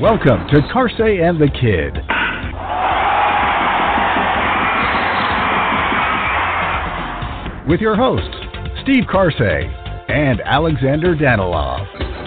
Welcome to Carsey and the Kid. With your hosts, Steve Carsey and Alexander Danilov.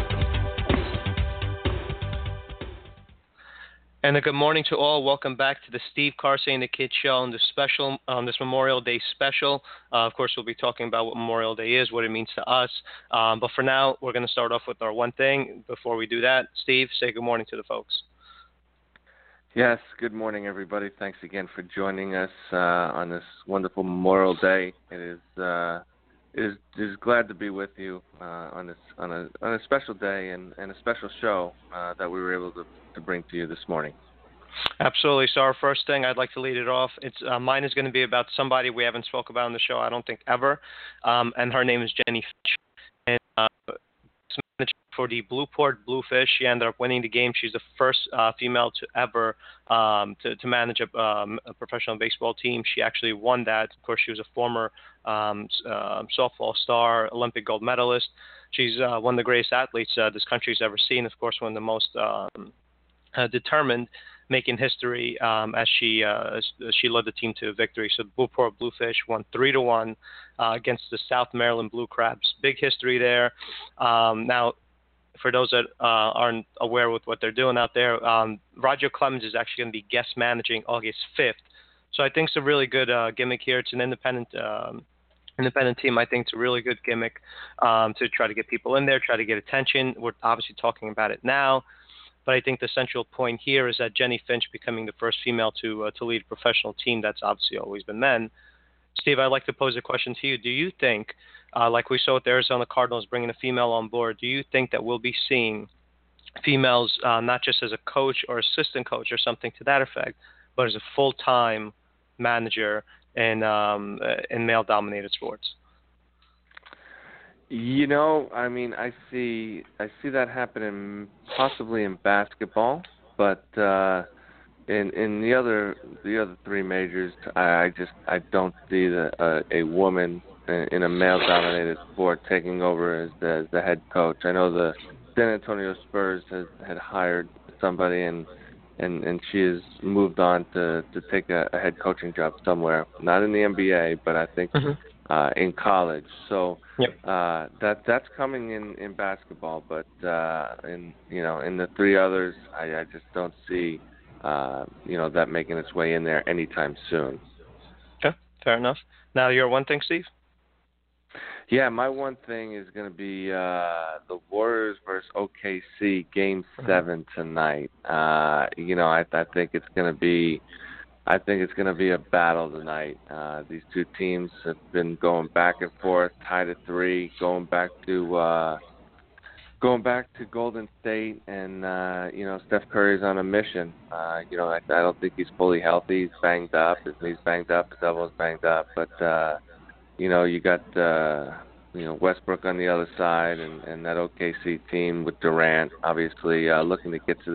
And a good morning to all. Welcome back to the Steve Carsey and the Kid Show on this Memorial Day special. Of course, we'll be talking about what Memorial Day is, what it means to us. But for now, we're going to start off with our one thing. Before we do that, Steve, say good morning to the folks. Yes, good morning, everybody. Thanks again for joining us on this wonderful Memorial Day. It is glad to be with you on a special day and a special show that we were able to bring to you this morning. Absolutely. So our first thing, I'd like to lead it off. Mine is going to be about somebody we haven't spoke about on the show, I don't think ever, and her name is Jennie Finch. And for the Blueport Bluefish, she ended up winning the game. She's the first female to ever to manage a professional baseball team. She actually won that. Of course, she was a former softball star, Olympic gold medalist. She's one of the greatest athletes this country's ever seen. Of course, one of the most determined, making history as she led the team to victory. So Blueport Bluefish won 3-1 against the South Maryland Blue Crabs. Big history there. Now, for those that aren't aware with what they're doing out there, Roger Clemens is actually going to be guest managing August 5th. So I think it's a really good gimmick here. It's an independent team. I think it's a really good gimmick to try to get people in there, try to get attention. We're obviously talking about it now. But I think the central point here is that Jennie Finch becoming the first female to lead a professional team. That's obviously always been men. Steve, I'd like to pose a question to you. Do you think, like we saw with the Arizona Cardinals bringing a female on board, do you think that we'll be seeing females not just as a coach or assistant coach or something to that effect, but as a full-time manager in male-dominated sports? You know, I mean, I see that happening possibly in basketball, but in the other three majors, I don't see a woman in a male-dominated sport taking over as the head coach. I know the San Antonio Spurs had hired somebody and she has moved on to take a head coaching job somewhere, not in the NBA, but I think in college. So yep. That's coming in basketball, but in the three others, I just don't see that making its way in there anytime soon. Okay, fair enough. Now your one thing, Steve? Yeah, my one thing is going to be the Warriors versus OKC Game 7 tonight. I think it's going to be a battle tonight. These two teams have been going back and forth, tied at 3, going back to Golden State, and Steph Curry's on a mission. I don't think he's fully healthy. He's banged up. His knee's banged up. His elbow's banged up. But you got Westbrook on the other side, and that OKC team with Durant, obviously looking to get to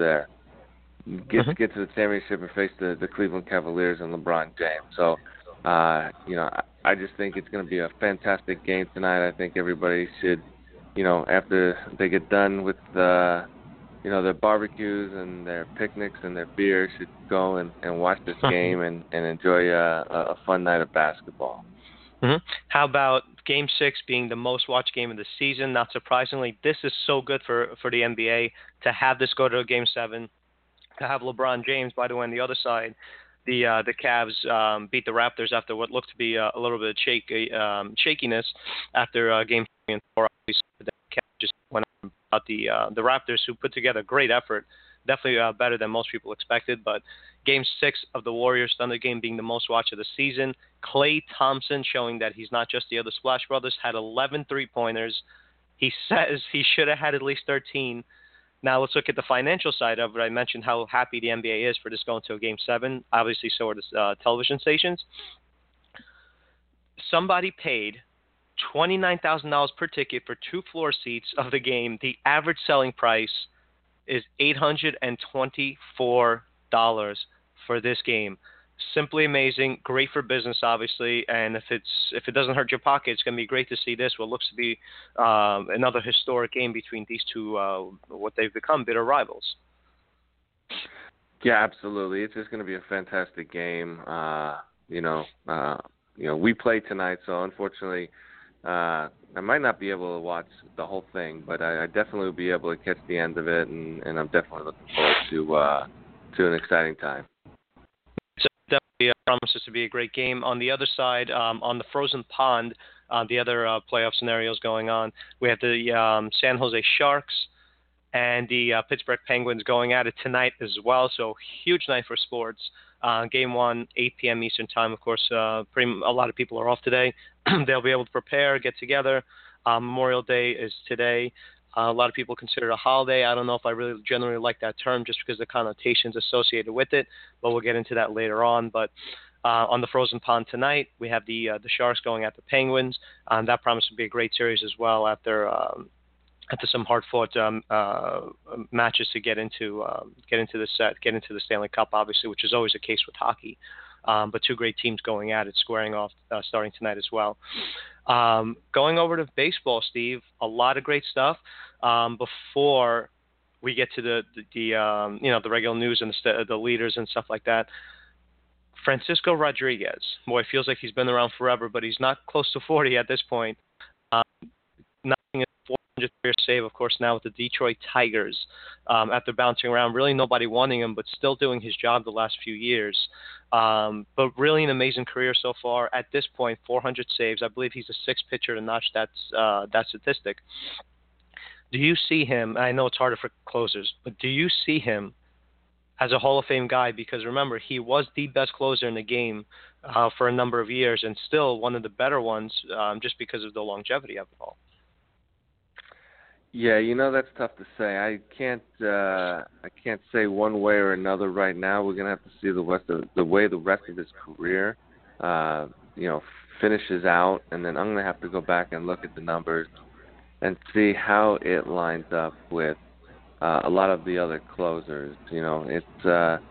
the championship and face the Cleveland Cavaliers and LeBron James. So, I just think it's going to be a fantastic game tonight. I think everybody should, after they get done with their barbecues and their picnics and their beers, should go and watch this game and enjoy a fun night of basketball. Mm-hmm. How about Game 6 being the most watched game of the season? Not surprisingly, this is so good for the NBA to have this go to a Game 7, to have LeBron James. By the way, on the other side, the Cavs beat the Raptors after what looked to be a little bit of shakiness after Game 3 and 4. The Cavs just went out the Raptors, who put together a great effort, definitely better than most people expected. But Game 6 of the Warriors Thunder game being the most watched of the season. Klay Thompson showing that he's not just the other Splash Brothers, had 11 three-pointers. He says he should have had at least 13. Now let's look at the financial side of it. I mentioned how happy the NBA is for this going to a Game 7. Obviously, so are the television stations. Somebody paid $29,000 per ticket for 2 floor seats of the game. The average selling price is $824 for this game. Simply amazing, great for business, obviously, and if it doesn't hurt your pocket, it's going to be great to see this. What looks to be another historic game between these two, what they've become bitter rivals. Yeah, absolutely. It's just going to be a fantastic game. We play tonight, so unfortunately, I might not be able to watch the whole thing, but I definitely will be able to catch the end of it, and I'm definitely looking forward to an exciting time. So definitely promises to be a great game. On the other side, on the frozen pond, the other playoff scenarios going on, we have the San Jose Sharks and the Pittsburgh Penguins going at it tonight as well. So huge night for sports. Game 1, 8 p.m. Eastern Time. Of course, a lot of people are off today. They'll be able to prepare, get together. Memorial Day is today. A lot of people consider it a holiday. I don't know if I really generally like that term just because of the connotations associated with it, but we'll get into that later on. But on the frozen pond tonight, we have the Sharks going at the Penguins. That promises to be a great series as well after some hard-fought matches to get into the Stanley Cup, obviously, which is always the case with hockey. But two great teams going at it, squaring off starting tonight as well. Going over to baseball, Steve, a lot of great stuff. Before we get to the regular news and the leaders and stuff like that, Francisco Rodriguez, boy, feels like he's been around forever, but he's not close to 40 at this point. Nothing. 400 career save, of course, now with the Detroit Tigers. After bouncing around, really nobody wanting him, but still doing his job the last few years. But really an amazing career so far. At this point, 400 saves. I believe he's the sixth pitcher to notch that statistic. Do you see him? I know it's harder for closers, but do you see him as a Hall of Fame guy? Because remember, he was the best closer in the game for a number of years, and still one of the better ones, just because of the longevity of it all. Yeah, that's tough to say. I can't say one way or another right now. We're gonna have to see the way the rest of his career, finishes out, and then I'm gonna have to go back and look at the numbers and see how it lines up with a lot of the other closers. It's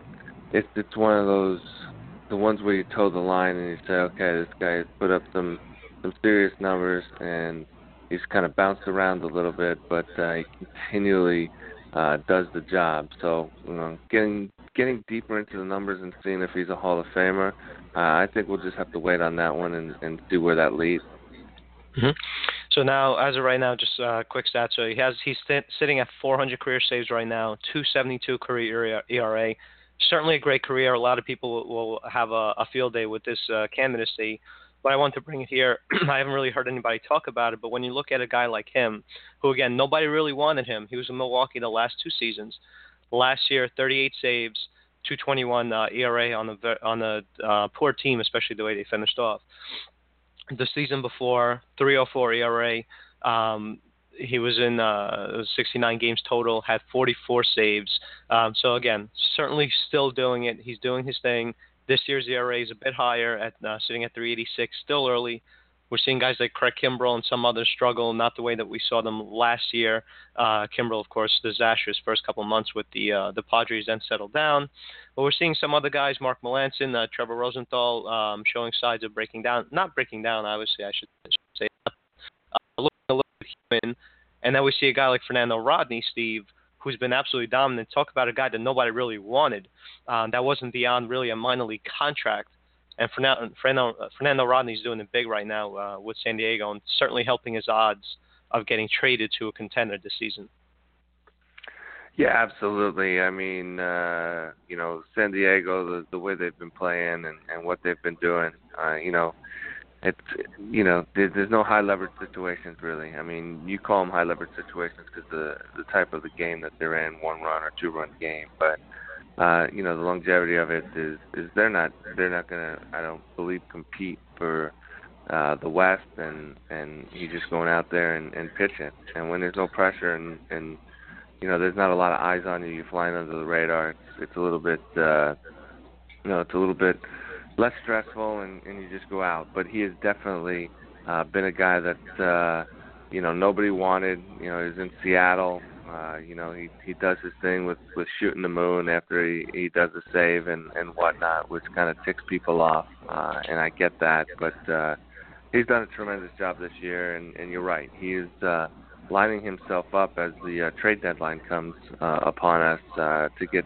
one of those, the ones where you toe the line and you say, okay, this guy has put up some serious numbers and he's kind of bounced around a little bit, but he continually does the job. So, getting deeper into the numbers and seeing if he's a Hall of Famer, I think we'll just have to wait on that one and see where that leads. Mm-hmm. So now, as of right now, just quick stats. So he's sitting at 400 career saves right now, 2.72 career ERA. Certainly a great career. A lot of people will have a field day with this candidacy. But I want to bring it here. I haven't really heard anybody talk about it, but when you look at a guy like him, who, again, nobody really wanted him. He was in Milwaukee the last two seasons. Last year, 38 saves, 2.21 ERA on a poor team, especially the way they finished off. The season before, 3.04 ERA. He was in 69 games total, had 44 saves. So, again, certainly still doing it. He's doing his thing. This year's ERA is a bit higher, at sitting at 3.86, still early. We're seeing guys like Craig Kimbrell and some others struggle, not the way that we saw them last year. Kimbrell, of course, disastrous first couple months with the Padres, then settled down. But we're seeing some other guys, Mark Melancon, Trevor Rosenthal, showing signs of breaking down. Not breaking down, obviously, I should say. Looking a little bit human. And then we see a guy like Fernando Rodney, Steve, who's been absolutely dominant. Talk about a guy that nobody really wanted. That wasn't beyond really a minor league contract. And Fernando Rodney's doing it big right now with San Diego, and certainly helping his odds of getting traded to a contender this season. Yeah, absolutely. I mean, San Diego, the way they've been playing and what they've been doing, there's no high leverage situations really. I mean, you call them high leverage situations because the type of the game that they're in, 1-run or 2-run game. But the longevity of it is they're not gonna, I don't believe, compete for the West, and he's just going out there and pitching. And when there's no pressure and there's not a lot of eyes on you, you're flying under the radar. It's a little bit it's a little bit less stressful, and you just go out. But he has definitely been a guy that nobody wanted. He was in Seattle. He does his thing with shooting the moon after he does a save and whatnot, which kind of ticks people off, and I get that. But he's done a tremendous job this year, and you're right. He is lining himself up as the trade deadline comes upon us to get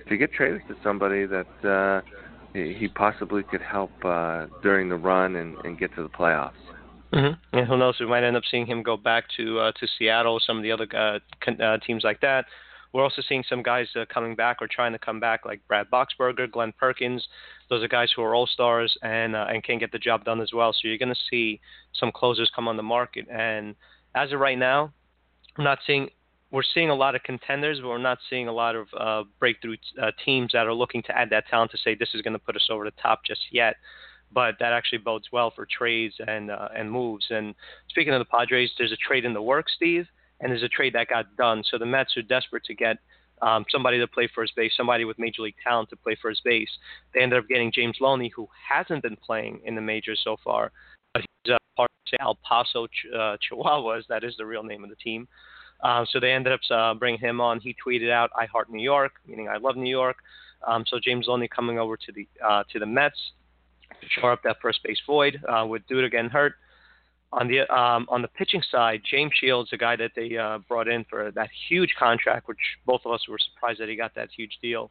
to get traded to somebody that he possibly could help during the run and get to the playoffs. Mm-hmm. And who knows? We might end up seeing him go back to Seattle, some of the other teams like that. We're also seeing some guys coming back or trying to come back, like Brad Boxberger, Glenn Perkins. Those are guys who are all-stars and can get the job done as well. So you're going to see some closers come on the market. And as of right now, we're seeing a lot of contenders, but we're not seeing a lot of breakthrough teams that are looking to add that talent to say this is going to put us over the top just yet. But that actually bodes well for trades and moves. And speaking of the Padres, there's a trade in the works, Steve, and there's a trade that got done. So the Mets are desperate to get somebody to play first base, somebody with major league talent to play first base. They ended up getting James Loney, who hasn't been playing in the majors so far, but he's part of El Paso Chihuahuas. That is the real name of the team. So they ended up bringing him on. He tweeted out, "I heart New York," meaning I love New York. So James Loney coming over to the Mets to shore up that first base void with Duda getting hurt. On the pitching side, James Shields, a guy that they brought in for that huge contract, which both of us were surprised that he got that huge deal.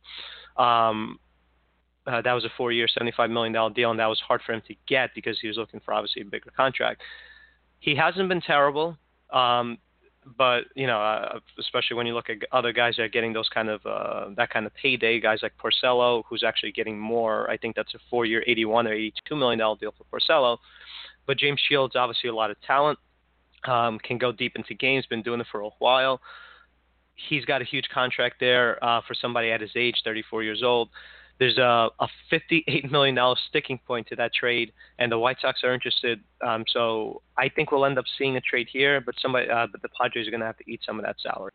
That was a 4-year, $75 million deal, and that was hard for him to get because he was looking for obviously a bigger contract. He hasn't been terrible, but especially when you look at other guys that are getting those kind of that kind of payday, guys like Porcello, who's actually getting more. I think that's a 4-year, $81 or $82 million deal for Porcello. But James Shields, obviously a lot of talent, can go deep into games, been doing it for a while. He's got a huge contract there for somebody at his age, 34 years old. There's a $58 million sticking point to that trade, and the White Sox are interested. So I think we'll end up seeing a trade here, but the Padres are going to have to eat some of that salary.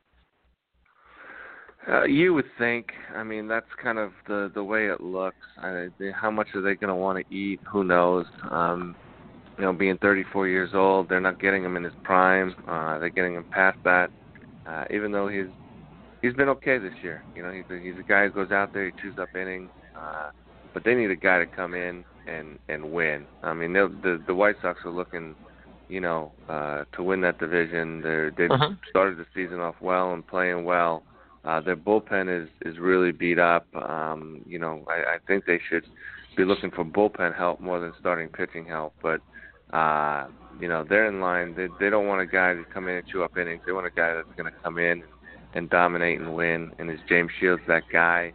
You would think. I mean, that's kind of the way it looks. How much are they going to want to eat? Who knows? Being 34 years old, they're not getting him in his prime. They're getting him past that. Even though he's been okay this year. He's a guy who goes out there, he chews up innings. But they need a guy to come in and win. I mean, the White Sox are looking, to win that division. They've started the season off well and playing well. Their bullpen is really beat up. I think they should be looking for bullpen help more than starting pitching help. But they're in line. They don't want a guy to come in and chew up innings. They want a guy that's going to come in and dominate and win. And is James Shields that guy?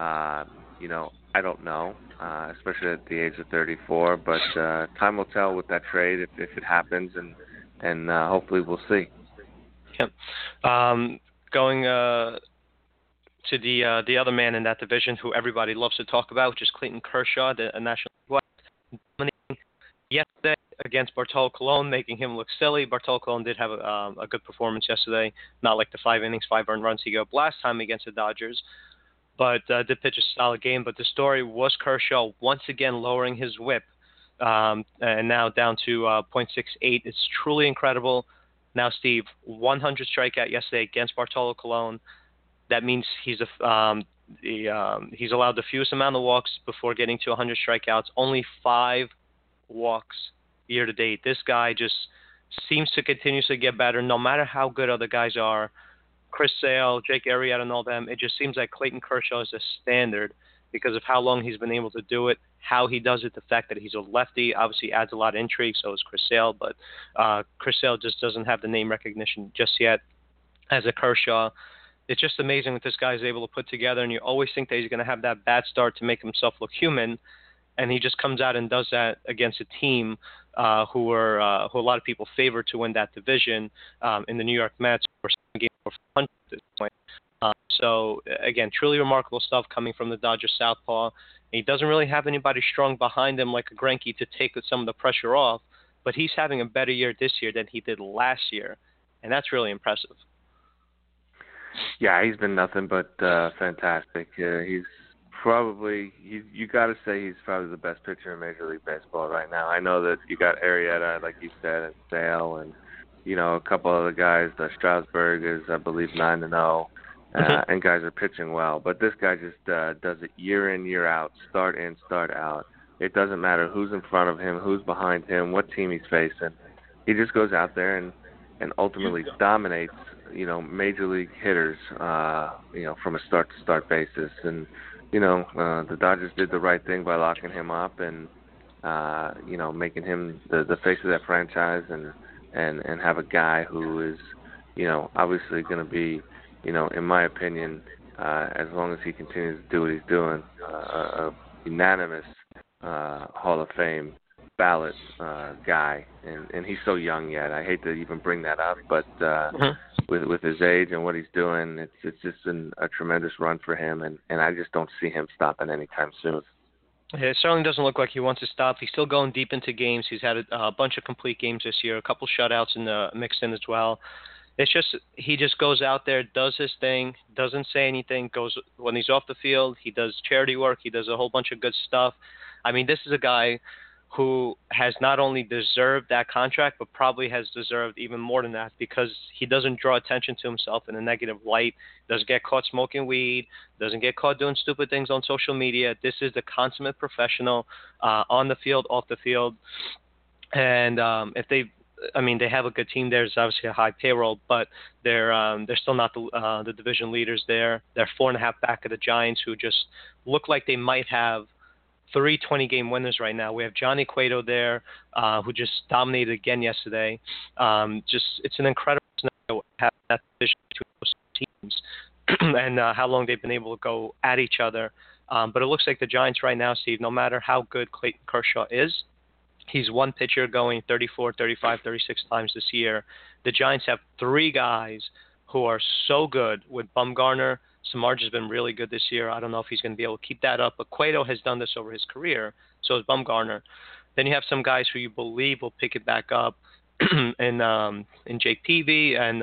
I don't know, especially at the age of 34. But time will tell with that trade if it happens, and hopefully we'll see. Yep. Going to the other man in that division who everybody loves to talk about, which is Clayton Kershaw, the National League West, dominating yesterday against Bartolo Colon, making him look silly. Bartolo Colon did have a good performance yesterday, not like the 5 innings, 5 earned runs he gave last time against the Dodgers, but did pitch a solid game. But the story was Kershaw once again lowering his whip, and now down to .68. It's truly incredible. Now, Steve, 100 strikeout yesterday against Bartolo Colon. That means he's allowed the fewest amount of walks before getting to 100 strikeouts. Only 5 walks year to date. This guy just seems to continuously get better, no matter how good other guys are. Chris Sale, Jake Arrieta, and all them. It just seems like Clayton Kershaw is a standard because of how long he's been able to do it, how he does it, the fact that he's a lefty obviously adds a lot of intrigue, so is Chris Sale, but Chris Sale just doesn't have the name recognition just yet as a Kershaw. It's just amazing what this guy is able to put together, and you always think that he's going to have that bad start to make himself look human, and he just comes out and does that against a team who a lot of people favor to win that division in the New York Mets, or some game over 100 at this point. So, again, truly remarkable stuff coming from the Dodgers southpaw. He doesn't really have anybody strong behind him like a Greinke to take some of the pressure off, but he's having a better year this year than he did last year, and that's really impressive. Yeah, he's been nothing but fantastic. He's probably, you got to say he's probably the best pitcher in Major League Baseball right now. I know that you got Arrieta, like you said, and Sale, and a couple other guys. Strasburg is, I believe, 9-0. And guys are pitching well. But this guy just does it year in, year out, start in, start out. It doesn't matter who's in front of him, who's behind him, what team he's facing. He just goes out there and ultimately dominates major league hitters, from a start-to-start basis. And, the Dodgers did the right thing by locking him up and, making him the face of that franchise and have a guy who is, obviously going to be, in my opinion, as long as he continues to do what he's doing, a unanimous Hall of Fame ballot guy, and he's so young yet. I hate to even bring that up, but with his age and what he's doing, it's just been a tremendous run for him, and I just don't see him stopping anytime soon. Yeah, it certainly doesn't look like he wants to stop. He's still going deep into games. He's had a bunch of complete games this year, a couple shutouts mixed in as well. It's just he just goes out there, does his thing, doesn't say anything. Goes when he's off the field, he does charity work, he does a whole bunch of good stuff. I mean, this is a guy who has not only deserved that contract, but probably has deserved even more than that because he doesn't draw attention to himself in a negative light, doesn't get caught smoking weed, doesn't get caught doing stupid things on social media. This is the consummate professional on the field, off the field. And they have a good team there. There's obviously a high payroll, but they're still not the division leaders there. They're 4.5 back of the Giants, who just look like they might have 3 20-game winners right now. We have Johnny Cueto there, who just dominated again yesterday. It's an incredible scenario to have that division between those teams and how long they've been able to go at each other. But it looks like the Giants right now, Steve, no matter how good Clayton Kershaw is, he's one pitcher going 34, 35, 36 times this year. The Giants have 3 guys who are so good with Bumgarner. Samardzija has been really good this year. I don't know if he's going to be able to keep that up, but Cueto has done this over his career. So has Bumgarner. Then you have some guys who you believe will pick it back up in Jake Peavy and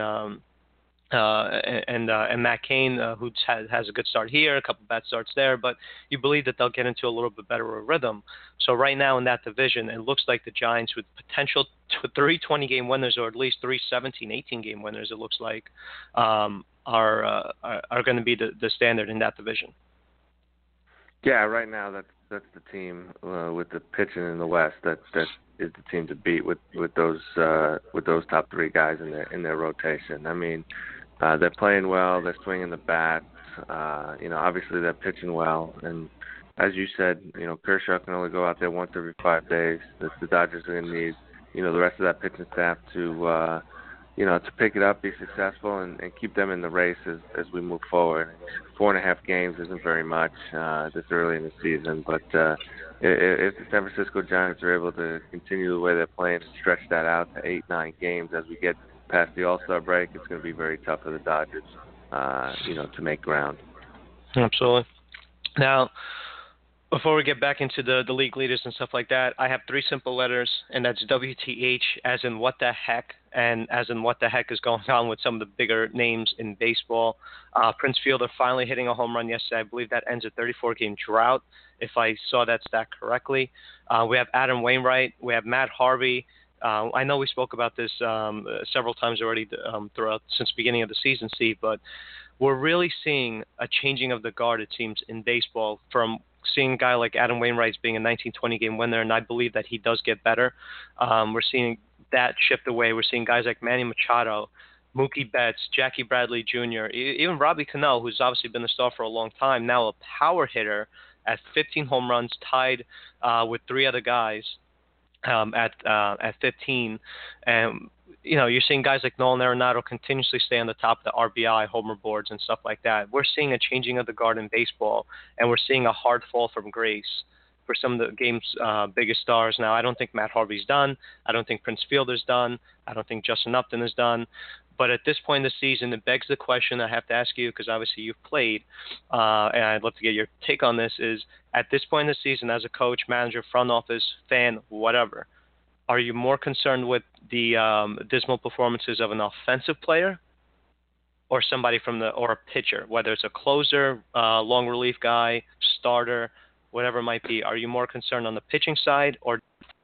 Matt Cain, who has a good start here, a couple bad starts there, but you believe that they'll get into a little bit better of a rhythm. So right now in that division, it looks like the Giants with potential 3 20-game winners or at least 3 17, 18-game winners, it looks like, are going to be the standard in that division. Yeah, right now that's the team with the pitching in the West. That is the team to beat with those top 3 guys in their rotation. I mean, they're playing well. They're swinging the bat. Obviously they're pitching well. And as you said, Kershaw can only go out there once every 5 days. The Dodgers are going to need, the rest of that pitching staff to pick it up, be successful, and keep them in the race as we move forward. 4.5 games isn't very much this early in the season, but if the San Francisco Giants are able to continue the way they're playing and stretch that out to 8-9 games as we get past the All-Star break, it's going to be very tough for the Dodgers, to make ground. Absolutely. Now, before we get back into the league leaders and stuff like that, I have 3 simple letters, and that's WTH, as in what the heck, and as in what the heck is going on with some of the bigger names in baseball. Prince Fielder finally hitting a home run yesterday. I believe that ends a 34-game drought, if I saw that stat correctly. We have Adam Wainwright. We have Matt Harvey. I know we spoke about this several times already since the beginning of the season, Steve, but we're really seeing a changing of the guard, it seems, in baseball, from seeing a guy like Adam Wainwright being a 19-20-game winner, and I believe that he does get better. We're seeing that shift away. We're seeing guys like Manny Machado, Mookie Betts, Jackie Bradley Jr., even Robbie Cano, who's obviously been a star for a long time, now a power hitter at 15 home runs, tied with 3 other guys at 15. And you're seeing guys like Nolan Arenado continuously stay on the top of the RBI, homer boards, and stuff like that. We're seeing a changing of the guard in baseball, and we're seeing a hard fall from grace for some of the game's biggest stars. Now, I don't think Matt Harvey's done. I don't think Prince Fielder's done. I don't think Justin Upton is done. But at this point in the season, it begs the question I have to ask you, because obviously you've played, and I'd love to get your take on this, is at this point in the season, as a coach, manager, front office, fan, whatever, are you more concerned with the dismal performances of an offensive player or somebody or a pitcher, whether it's a closer, long relief guy, starter, whatever it might be? Are you more concerned on the pitching side or?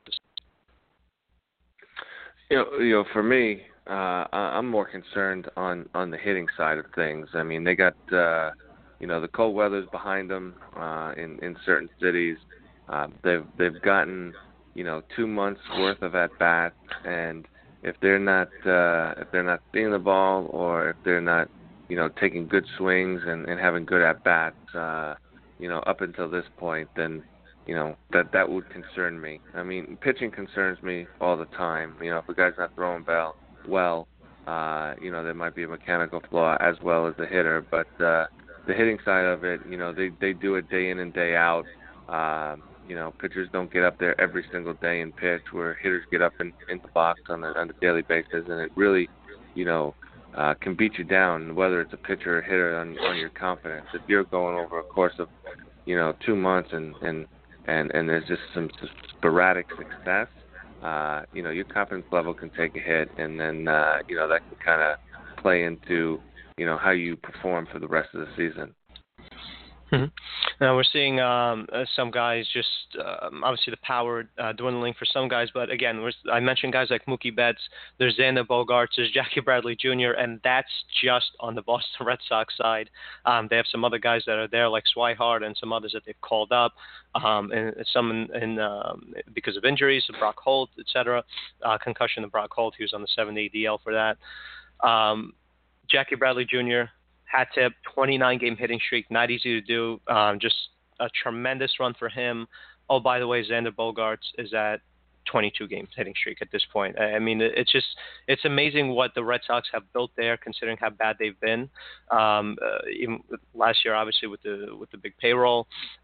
For me, I'm more concerned on the hitting side of things. I mean, they got the cold weather's behind them in certain cities. They've gotten 2 months worth of at bats, and if they're not seeing the ball, or if they're not, taking good swings and having good at bats, up until this point, then that would concern me. I mean, pitching concerns me all the time. If a guy's not throwing well, there might be a mechanical flaw as well as the hitter. But the hitting side of it, they do it day in and day out. Pitchers don't get up there every single day and pitch, where hitters get up in the box on a daily basis, and it really, can beat you down, whether it's a pitcher or hitter, on your confidence. If you're going over a course of, 2 months and there's just some sporadic success, your confidence level can take a hit, and then, that can kind of play into, how you perform for the rest of the season. Mm-hmm. Now we're seeing some guys just obviously the power dwindling for some guys, but again, I mentioned guys like Mookie Betts, there's Xander Bogaerts, there's Jackie Bradley Jr., and that's just on the Boston Red Sox side. They have some other guys that are there like Swihart and some others that they've called up, and some because of injuries, Brock Holt, etc. Concussion of Brock Holt, he was on the 7-day DL for that. Jackie Bradley Jr., hat tip, 29-game hitting streak, not easy to do. Just a tremendous run for him. Oh, by the way, Xander Bogaerts is at 22-game hitting streak at this point. I mean, it's amazing what the Red Sox have built there, considering how bad they've been. Even last year, obviously with the big payroll,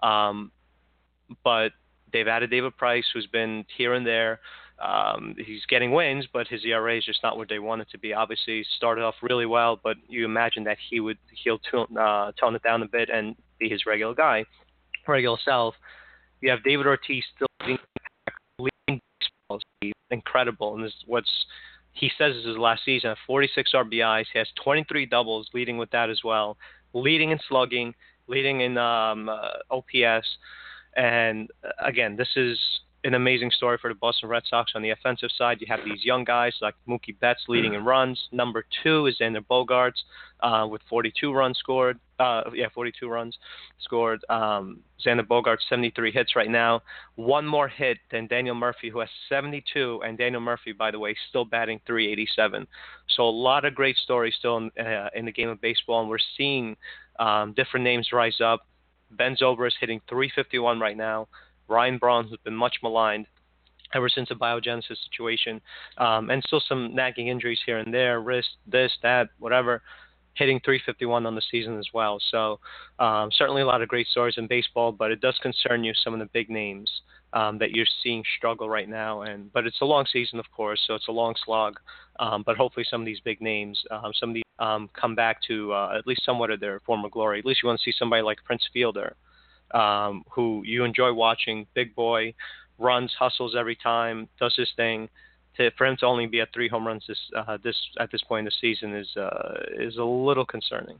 but they've added David Price, who's been here and there. He's getting wins, but his ERA is just not where they want it to be. Obviously, started off really well, but you imagine that he'll tone it down a bit and be his regular self. You have David Ortiz still leading baseball. He's incredible, and he says this is his last season. 46 RBIs, he has 23 doubles, leading with that as well. Leading in slugging, leading in OPS, and again, this is an amazing story for the Boston Red Sox. On the offensive side, you have these young guys like Mookie Betts leading in runs. Number 2 is Xander Bogaerts with 42 runs scored. 42 runs scored. Xander Bogaerts, 73 hits right now. One more hit than Daniel Murphy, who has 72. And Daniel Murphy, by the way, still batting .387. So a lot of great stories still in the game of baseball. And we're seeing different names rise up. Ben Zobrist hitting .351 right now. Ryan Braun, who's been much maligned ever since the biogenesis situation, and still some nagging injuries here and there, wrist, this, that, whatever, hitting .351 on the season as well. So certainly a lot of great stories in baseball, but it does concern you, some of the big names that you're seeing struggle right now. But it's a long season, of course, so it's a long slog. But hopefully some of these big names, some of these come back to at least somewhat of their former glory. At least you want to see somebody like Prince Fielder, who you enjoy watching, big boy, runs, hustles every time, does his thing. For him to only be at 3 home runs at this point in the season is a little concerning.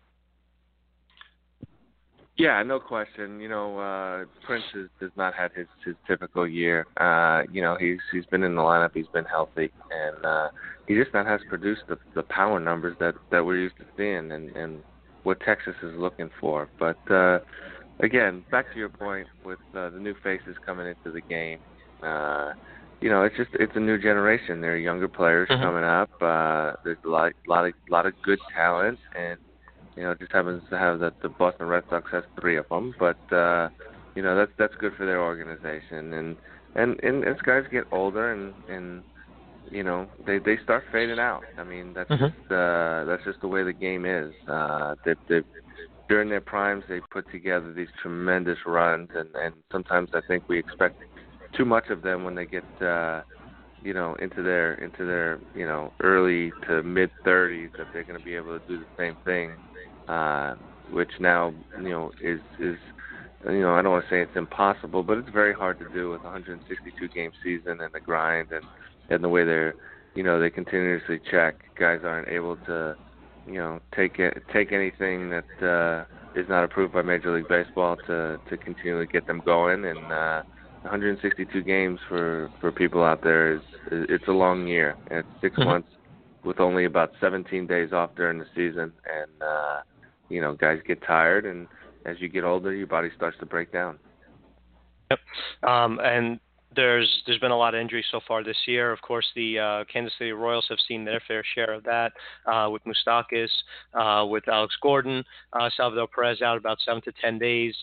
Yeah, no question. Prince has not had his typical year. He's been in the lineup, he's been healthy, and he just not has produced the power numbers that we're used to seeing and what Texas is looking for. But again, back to your point with the new faces coming into the game. It's a new generation. There are younger players coming up. There's a lot of good talent, and it just happens to have that the Boston Red Sox has 3 of them. But that's good for their organization. And as guys get older and they start fading out. I mean, that's just the way the game is. During their primes, they put together these tremendous runs, and sometimes I think we expect too much of them when they get into their early to mid 30s, that they're going to be able to do the same thing, which now is I don't want to say it's impossible, but it's very hard to do with a 162 game season and the grind and the way they continuously check. Guys aren't able to take anything that is not approved by Major League Baseball to continually get them going. And 162 games for people out there it's a long year. And it's 6 months with only about 17 days off during the season, and guys get tired, and as you get older, your body starts to break down. Yep. And there's been a lot of injuries so far this year. Of course, the Kansas City Royals have seen their fair share of that with Moustakas, with Alex Gordon, Salvador Perez out about 7 to 10 days.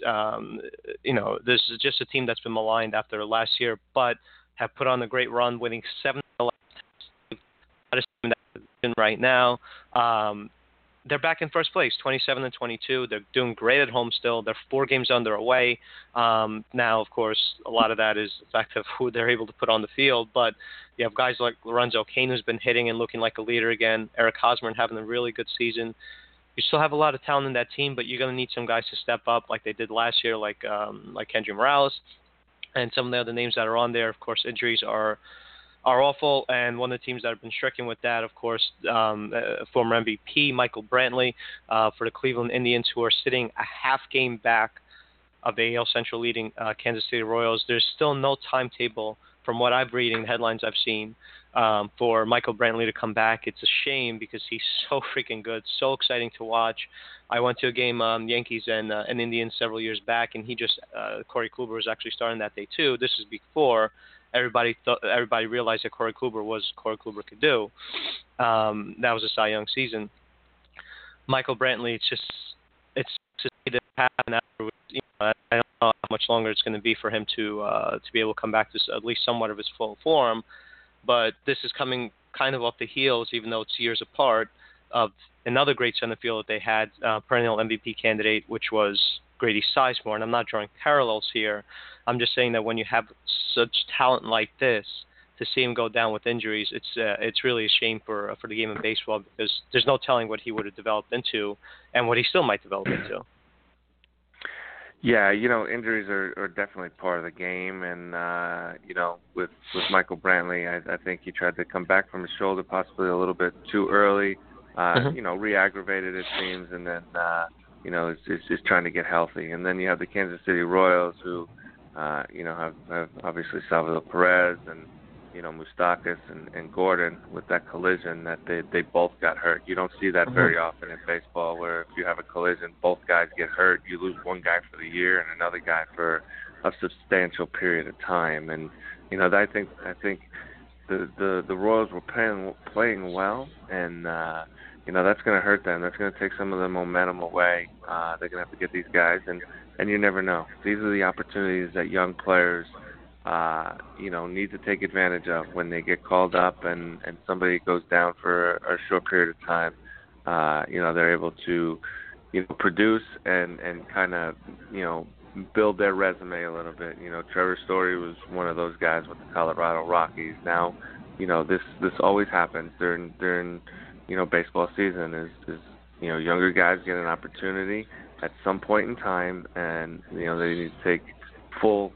This is just a team that's been maligned after last year, but have put on a great run, winning 7 of the last 10 right now. They're back in first place, 27-22. They're doing great at home still. They're 4 games under away. Now, of course, a lot of that is the fact of who they're able to put on the field. But you have guys like Lorenzo Cain, who's been hitting and looking like a leader again. Eric Hosmer having a really good season. You still have a lot of talent in that team, but you're going to need some guys to step up like they did last year, like Kendry Morales and some of the other names that are on there. Of course, injuries are awful, and one of the teams that have been stricken with that, of course, former MVP Michael Brantley for the Cleveland Indians, who are sitting a half game back of the AL Central leading Kansas City Royals. There's still no timetable, from what I'm reading, the headlines I've seen, for Michael Brantley to come back. It's a shame because he's so freaking good, so exciting to watch. I went to a game, Yankees and Indians several years back, and Corey Kluber was actually starting that day too. This is before everybody realized that Corey Kluber could do. That was a Cy Young season. Michael Brantley, it's just the happen afterwards. I don't know how much longer it's going to be for him to be able to come back to at least somewhat of his full form. But this is coming kind of off the heels, even though it's years apart, of another great center field that they had, perennial MVP candidate, which was Grady Sizemore. And I'm not drawing parallels here. I'm just saying that when you have such talent like this, to see him go down with injuries, it's really a shame for the game of baseball, because there's no telling what he would have developed into and what he still might develop into. Yeah, injuries are definitely part of the game, and with Michael Brantley, I think he tried to come back from his shoulder possibly a little bit too early. Re-aggravated it seems, and then is trying to get healthy. And then you have the Kansas City Royals, who have obviously Salvador Perez and Moustakas and Gordon with that collision that they both got hurt. You don't see that very often in baseball, where if you have a collision, both guys get hurt. You lose one guy for the year and another guy for a substantial period of time. And I think the Royals were playing well, and that's going to hurt them. That's going to take some of the momentum away. They're going to have to get these guys, and you never know. These are the opportunities that young players need to take advantage of when they get called up and somebody goes down for a short period of time. They're able to produce and kind of build their resume a little bit. Trevor Story was one of those guys with the Colorado Rockies. Now, this always happens during baseball season is younger guys get an opportunity at some point in time, and they need to take full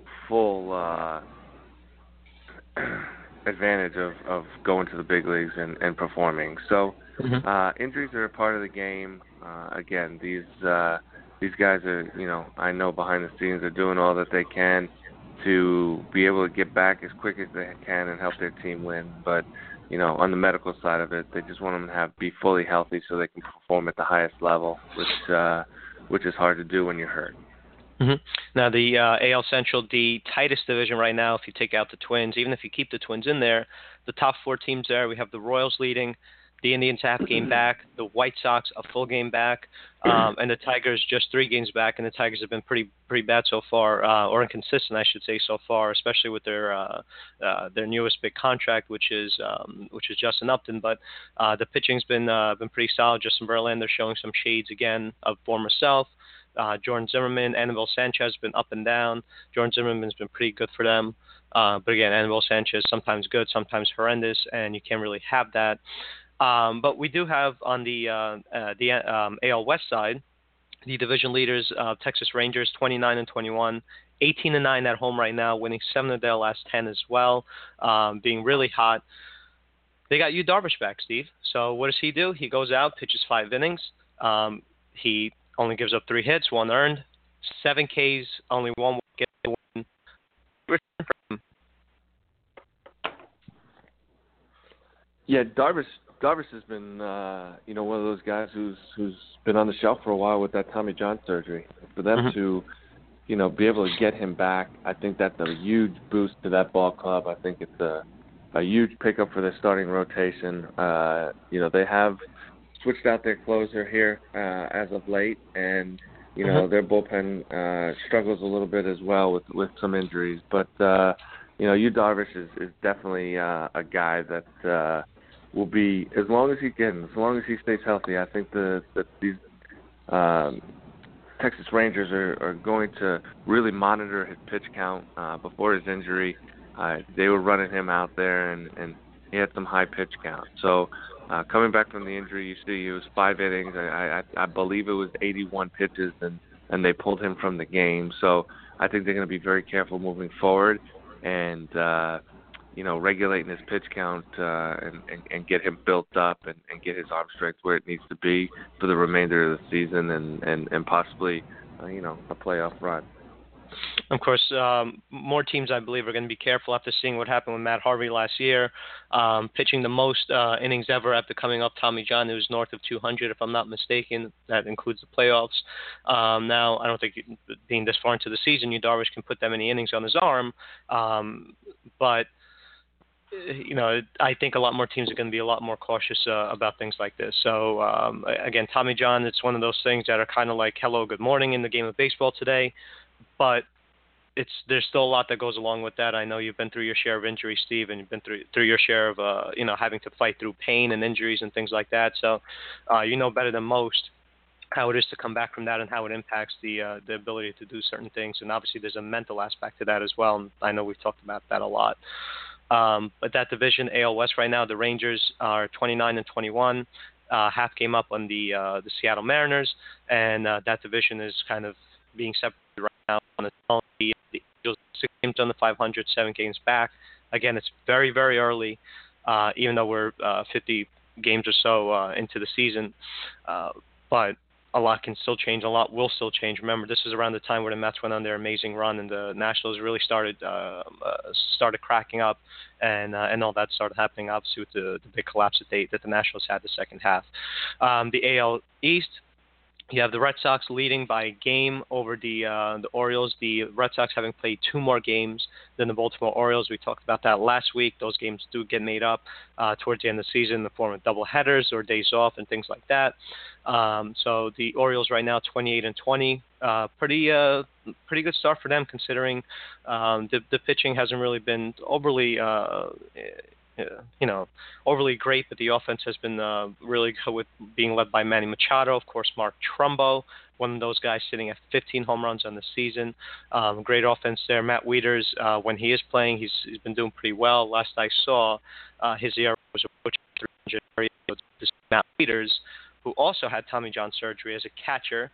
advantage of going to the big leagues and performing. So injuries are a part of the game. Again, these guys are, I know behind the scenes are doing all that they can to be able to get back as quick as they can and help their team win. But, on the medical side of it, they just want them to be fully healthy so they can perform at the highest level, which is hard to do when you're hurt. Now, the AL Central, the tightest division right now, if you take out the Twins, even if you keep the Twins in there, the top 4 teams there, we have the Royals leading, the Indians half game back, the White Sox a full game back, and the Tigers just 3 games back, and the Tigers have been pretty bad so far, or inconsistent, I should say, so far, especially with their newest big contract, which is Justin Upton. But the pitching's been pretty solid. Justin Verlander showing some shades again of former self. Jordan Zimmermann, Anibal Sanchez has been up and down. Jordan Zimmerman's been pretty good for them. But again, Anibal Sanchez sometimes good, sometimes horrendous, and you can't really have that. But we do have on the AL West side, the division leaders, Texas Rangers, 29-21, 18-9 at home right now, winning 7 of their last 10 as well, being really hot. They got Yu Darvish back, Steve. So what does he do? He goes out, pitches 5 innings. He only gives up 3 hits, 1 earned, 7 Ks, only 1 win. Yeah, Darvish has been, one of those guys who's been on the shelf for a while with that Tommy John surgery. For them to be able to get him back, I think that's a huge boost to that ball club. I think it's a huge pickup for their starting rotation. They have switched out their closer here as of late, and their bullpen struggles a little bit as well with some injuries. But Yu Darvish is definitely a guy that will be, as long as he stays healthy. I think that these Texas Rangers are going to really monitor his pitch count before his injury. They were running him out there, and he had some high pitch count. So coming back from the injury, you see it was 5 innings. I believe it was 81 pitches, and they pulled him from the game. So I think they're going to be very careful moving forward and, regulating his pitch count and get him built up and get his arm strength where it needs to be for the remainder of the season and possibly, a playoff run. Of course, more teams, I believe, are going to be careful after seeing what happened with Matt Harvey last year, pitching the most innings ever after coming up Tommy John, who was north of 200, if I'm not mistaken. That includes the playoffs. Now, I don't think being this far into the season, Yu Darvish can put that many innings on his arm, but I think a lot more teams are going to be a lot more cautious about things like this. So, again, Tommy John, it's one of those things that are kind of like hello, good morning in the game of baseball today. But there's still a lot that goes along with that. I know you've been through your share of injuries, Steve, and you've been through your share of having to fight through pain and injuries and things like that. So you know better than most how it is to come back from that and how it impacts the ability to do certain things. And obviously there's a mental aspect to that as well. And I know we've talked about that a lot. But that division, AL West right now, the Rangers are 29-21, half game up on the Seattle Mariners, and that division is kind of being separated right now on its own. The Angels 6 games on the 500, 7 games back. Again, it's very, very early, even though we're 50 games or so into the season. But a lot can still change. A lot will still change. Remember, this is around the time where the Mets went on their amazing run, and the Nationals really started cracking up, and all that started happening. Obviously, with the big collapse that the Nationals had the second half. The AL East. You have the Red Sox leading by a game over the Orioles. The Red Sox having played 2 more games than the Baltimore Orioles. We talked about that last week. Those games do get made up towards the end of the season in the form of doubleheaders or days off and things like that. So the Orioles right now 28-20. Pretty good start for them considering the pitching hasn't really been overly overly great, but the offense has been really good with being led by Manny Machado, of course, Mark Trumbo, one of those guys sitting at 15 home runs on the season. Great offense there. Matt Wieters, when he is playing, he's been doing pretty well. Last I saw, his ERA was approaching 300. This Matt Wieters, who also had Tommy John surgery as a catcher.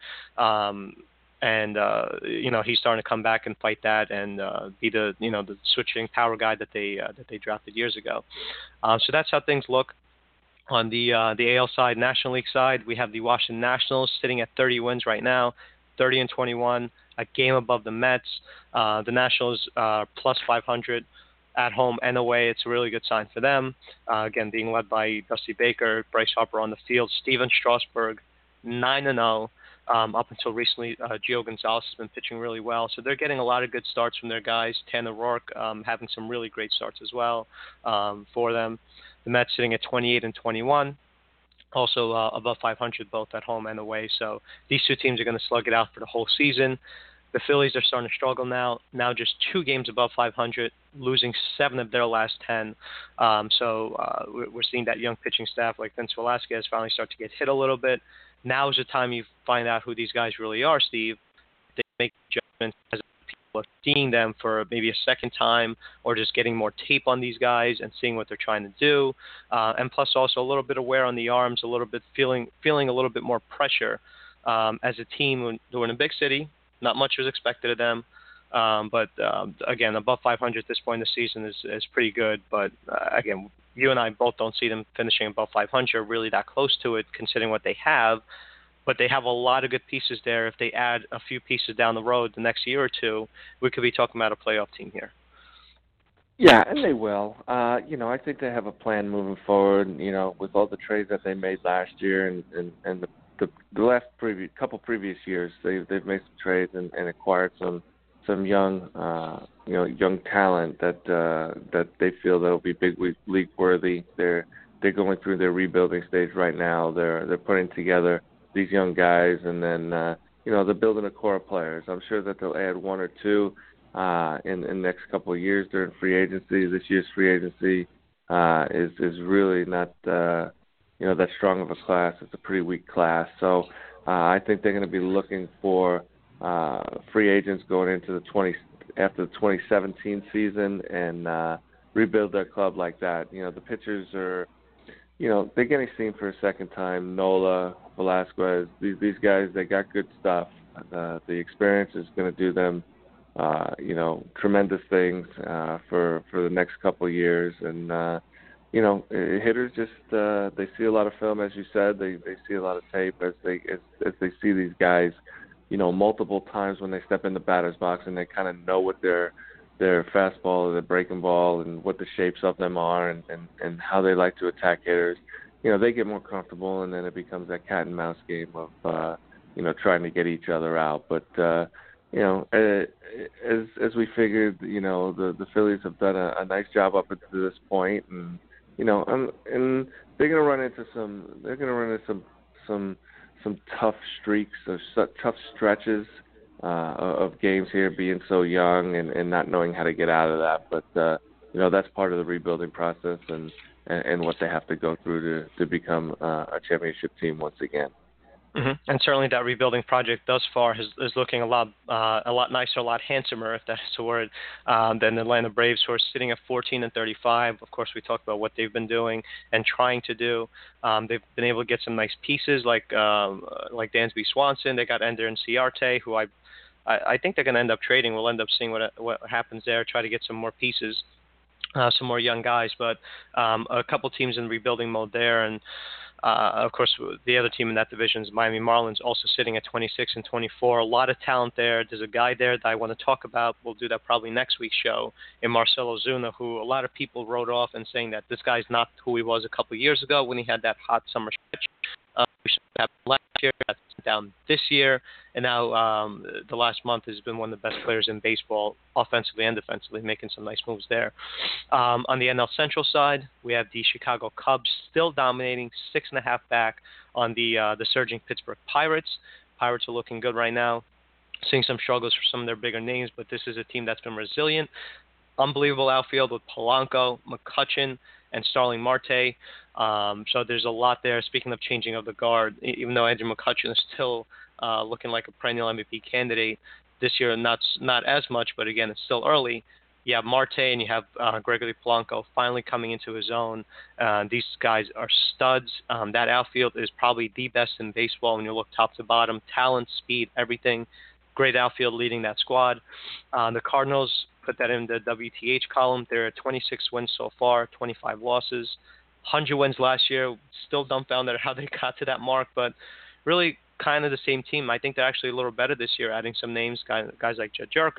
And he's starting to come back and fight that and be the switching power guy that they drafted years ago. So that's how things look on the AL side. National League side, we have the Washington Nationals sitting at 30 wins right now, 30-21, a game above the Mets. The Nationals plus 500 at home and away. It's a really good sign for them. Again, being led by Dusty Baker, Bryce Harper on the field, Steven Strasburg, 9-0. Up until recently, Gio Gonzalez has been pitching really well. So they're getting a lot of good starts from their guys. Tanner Rourke having some really great starts as well for them. The Mets sitting at 28-21, also above 500 both at home and away. So these two teams are going to slug it out for the whole season. The Phillies are starting to struggle now just 2 games above 500, losing 7 of their last 10. So we're seeing that young pitching staff like Vince Velasquez finally start to get hit a little bit. Now is the time you find out who these guys really are, Steve. They make judgments as people are seeing them for maybe a second time or just getting more tape on these guys and seeing what they're trying to do. And plus also a little bit of wear on the arms, a little bit feeling a little bit more pressure as a team when they're in a big city. Not much was expected of them. But again, above 500 at this point in the season is pretty good. But again, you and I both don't see them finishing above 500, really that close to it, considering what they have. But they have a lot of good pieces there. If they add a few pieces down the road the next year or two, we could be talking about a playoff team here. Yeah, and they will. I think they have a plan moving forward, with all the trades that they made last year and the the last couple previous years, they've made some trades and acquired some young young talent that they feel that'll be big league worthy. They're going through their rebuilding stage right now. They're putting together these young guys, and then they're building a core of players. I'm sure that they'll add one or two in the next couple of years during free agency. This year's free agency is really not that strong of a class. It's a pretty weak class. So I think they're going to be looking for free agents going into after the 2017 season and rebuild their club like that. The pitchers are, they're getting seen for a second time. Nola, Velasquez, these guys, they got good stuff. The experience is going to do them, tremendous things for the next couple of years. And hitters just they see a lot of film, as you said. They see a lot of tape as they see these guys, multiple times when they step in the batter's box, and they kind of know what their fastball or their breaking ball and what the shapes of them are and how they like to attack hitters. They get more comfortable, and then it becomes that cat and mouse game of trying to get each other out. But as we figured, the Phillies have done a nice job up to this point, and and they're going to run into some tough streaks or tough stretches of games here, being so young and not knowing how to get out of that. But that's part of the rebuilding process and what they have to go through to become a championship team once again. Mm-hmm. And certainly that rebuilding project thus far is looking a lot nicer, a lot handsomer, if that's the word, than the Atlanta Braves, who are sitting at 14-35. Of course, we talked about what they've been doing and trying to do. They've been able to get some nice pieces like Dansby Swanson. They got Ender and Ciarte, who I think they're going to end up trading. We'll end up seeing what happens there. Try to get some more pieces, some more young guys, but a couple teams in rebuilding mode there. And of course, the other team in that division is Miami Marlins, also sitting at 26-24. A lot of talent there. There's a guy there that I want to talk about. We'll do that probably next week's show, in Marcell Ozuna, who a lot of people wrote off and saying that this guy's not who he was a couple of years ago when he had that hot summer stretch. We should have last year, got down this year, and now the last month has been one of the best players in baseball, offensively and defensively, making some nice moves there. On the NL Central side, we have the Chicago Cubs still dominating, 6.5 back on the surging Pittsburgh Pirates. Pirates are looking good right now, seeing some struggles for some of their bigger names, but this is a team that's been resilient. Unbelievable outfield with Polanco, McCutchen, and Starling Marte. So there's a lot there. Speaking of changing of the guard, even though Andrew McCutchen is still looking like a perennial MVP candidate this year, not as much, but again, it's still early. You have Marte and you have Gregory Polanco finally coming into his own. These guys are studs. That outfield is probably the best in baseball when you look top to bottom. Talent, speed, everything. Great outfield leading that squad. The Cardinals, put that in the WTH column. They're at 26 wins so far, 25 losses. 100 wins last year. Still dumbfounded how they got to that mark, but really kind of the same team. I think they're actually a little better this year, adding some names, guys like Jed Jericho.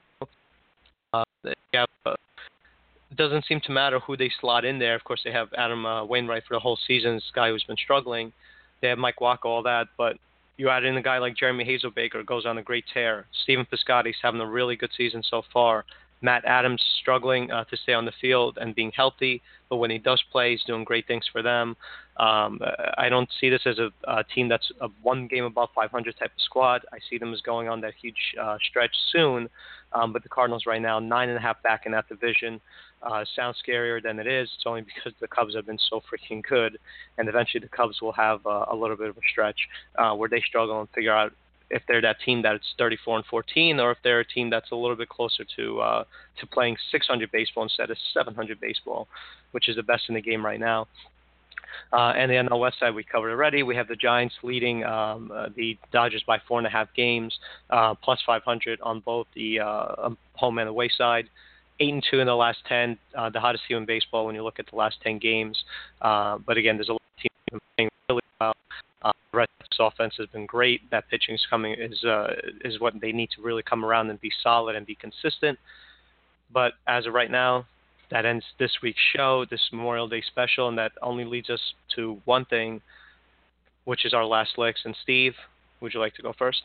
It doesn't seem to matter who they slot in there. Of course, they have Adam Wainwright for the whole season, this guy who's been struggling. They have Mike Wacha, all that, but you add in a guy like Jeremy Hazelbaker, goes on a great tear. Stephen Piscotty's having a really good season so far. Matt Adams struggling to stay on the field and being healthy, but when he does play, he's doing great things for them. I don't see this as a team that's a one game above 500 type of squad. I see them as going on that huge stretch soon, but the Cardinals right now, 9.5 back in that division. Sounds scarier than it is. It's only because the Cubs have been so freaking good, and eventually the Cubs will have a little bit of a stretch where they struggle and figure out if they're that team that's 34-14, or if they're a team that's a little bit closer to playing 600 baseball instead of 700 baseball, which is the best in the game right now. And then on the West side, we covered already. We have the Giants leading the Dodgers by 4.5 games, plus 500 on both the home and away side. 8-2 in the last 10, the hottest team in baseball when you look at the last 10 games. But again, there's a lot of teams playing really well. The Red Sox offense has been great. That pitching is what they need to really come around and be solid and be consistent. But as of right now, that ends this week's show, this Memorial Day special, and that only leads us to one thing. which is our last licks. And Steve, would you like to go first?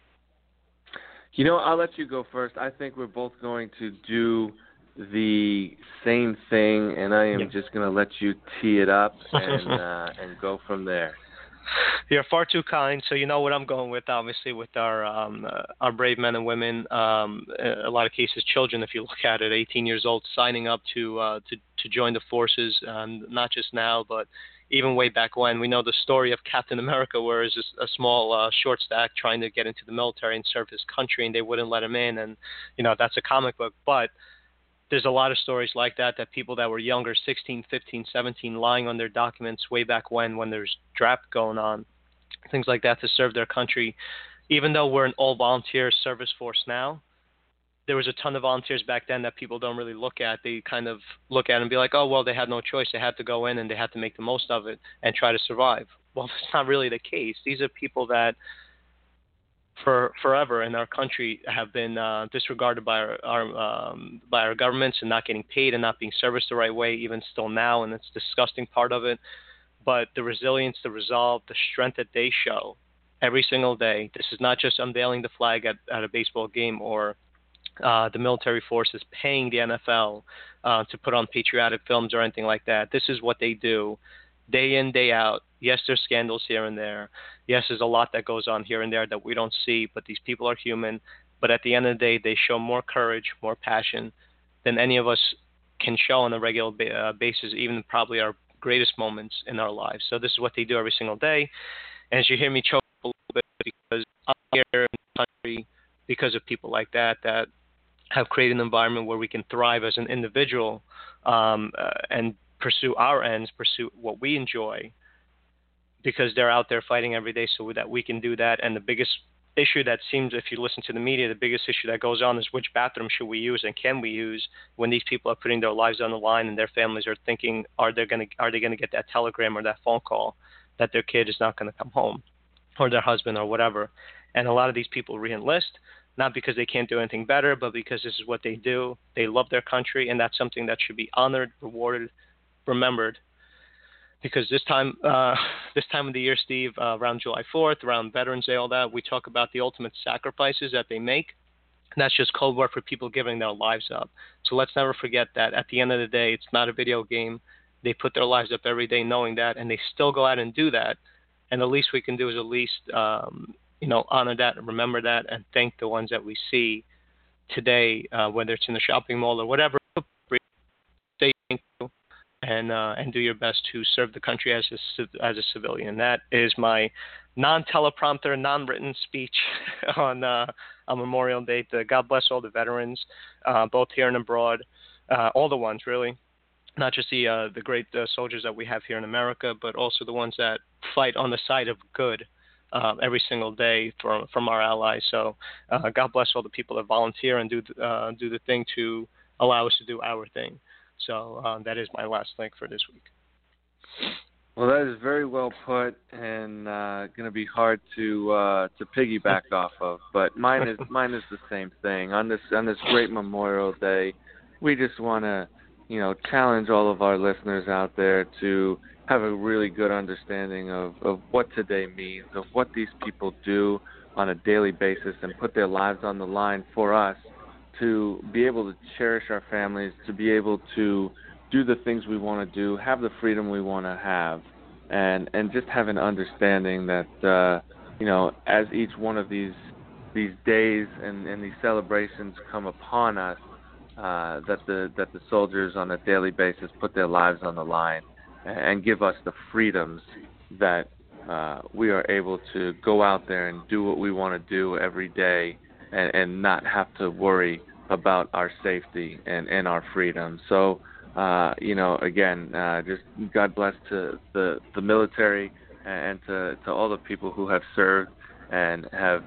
I'll let you go first. I think we're both going to do the same thing, and I am just going to let you tee it up and go from there. You're far too kind, so you know what I'm going with, obviously, with our brave men and women, a lot of cases children, if you look at it, 18 years old, signing up to join the forces, not just now, but even way back when. We know the story of Captain America, where he's a small short stack trying to get into the military and serve his country, and they wouldn't let him in, and, that's a comic book, but there's a lot of stories like that people that were younger, 16, 15, 17, lying on their documents way back when there's draft going on, things like that, to serve their country. Even though we're an all-volunteer service force now, there was a ton of volunteers back then that people don't really look at. They kind of look at it and be like, oh, well, they had no choice. They had to go in and they had to make the most of it and try to survive. Well, that's not really the case. These are people that for forever in our country have been disregarded by our governments and not getting paid and not being serviced the right way, even still now, and it's a disgusting part of it. But the resilience, the resolve, the strength that they show every single day. This is not just unveiling the flag at a baseball game or the military forces paying the NFL to put on patriotic films or anything like that. This is what they do day in, day out. Yes, there's scandals here and there. Yes, there's a lot that goes on here and there that we don't see, but these people are human. But at the end of the day, they show more courage, more passion than any of us can show on a regular basis, even probably our greatest moments in our lives. So this is what they do every single day. And as you hear me choke a little bit, because I'm here in the country because of people like that have created an environment where we can thrive as an individual and pursue our ends, pursue what we enjoy, because they're out there fighting every day so that we can do that. And the biggest issue that seems, if you listen to the media, the biggest issue that goes on is which bathroom should we use and can we use when these people are putting their lives on the line and their families are thinking, are they going to get that telegram or that phone call that their kid is not going to come home, or their husband or whatever. And a lot of these people re-enlist, not because they can't do anything better, but because this is what they do. They love their country, and that's something that should be honored, rewarded, remembered. Because this time of the year, Steve, around July 4th, around Veterans Day, all that, we talk about the ultimate sacrifices that they make. And that's just code word for people giving their lives up. So let's never forget that at the end of the day, it's not a video game. They put their lives up every day knowing that, and they still go out and do that. And the least we can do is at least, honor that and remember that and thank the ones that we see today, whether it's in the shopping mall or whatever. Say thank you and do your best to serve the country as a civilian. That is my non-teleprompter, non-written speech on Memorial Day. God bless all the veterans, both here and abroad, all the ones really. Not just the great soldiers that we have here in America, but also the ones that fight on the side of good every single day from our allies. So God bless all the people that volunteer and do the thing to allow us to do our thing. So that is my last link for this week. Well, that is very well put, and going to be hard to piggyback off of. But mine is the same thing. On this great Memorial Day, we just want to challenge all of our listeners out there to have a really good understanding of what today means, of what these people do on a daily basis and put their lives on the line for us to be able to cherish our families, to be able to do the things we want to do, have the freedom we want to have, and just have an understanding that, as each one of these days and these celebrations come upon us, that the soldiers on a daily basis put their lives on the line and give us the freedoms that we are able to go out there and do what we want to do every day and not have to worry about our safety and our freedom. So, again, just God bless to the military and to all the people who have served and have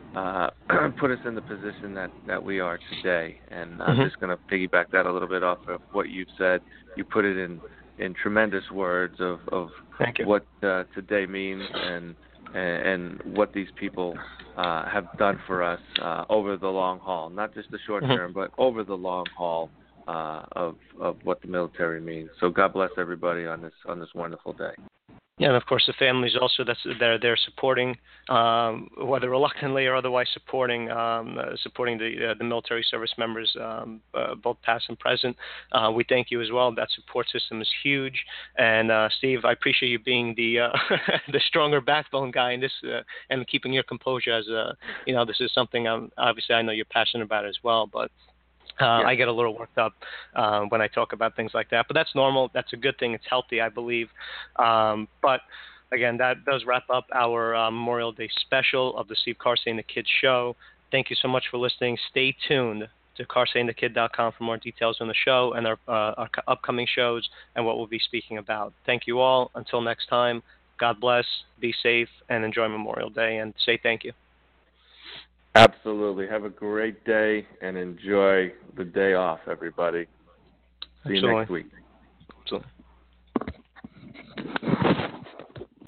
put us in the position that we are today. And I'm just going to piggyback that a little bit off of what you've said. You put it in tremendous words of what today means and what these people have done for us over the long haul, not just the short term, but over the long haul of what the military means. So God bless everybody on this wonderful day. Yeah, and of course the families also they're supporting, whether reluctantly or otherwise supporting the military service members, both past and present. We thank you as well. That support system is huge. And Steve, I appreciate you being the the stronger backbone guy in this and keeping your composure as this is something obviously I know you're passionate about as well, but. I get a little worked up when I talk about things like that, but that's normal. That's a good thing. It's healthy, I believe. But again, that does wrap up our Memorial Day special of the Steve Carsey and the Kids show. Thank you so much for listening. Stay tuned to carseyandthekid.com for more details on the show and our upcoming shows and what we'll be speaking about. Thank you all. Until next time, God bless, be safe, and enjoy Memorial Day, and say thank you. Absolutely. Have a great day and enjoy the day off, everybody. See you next week.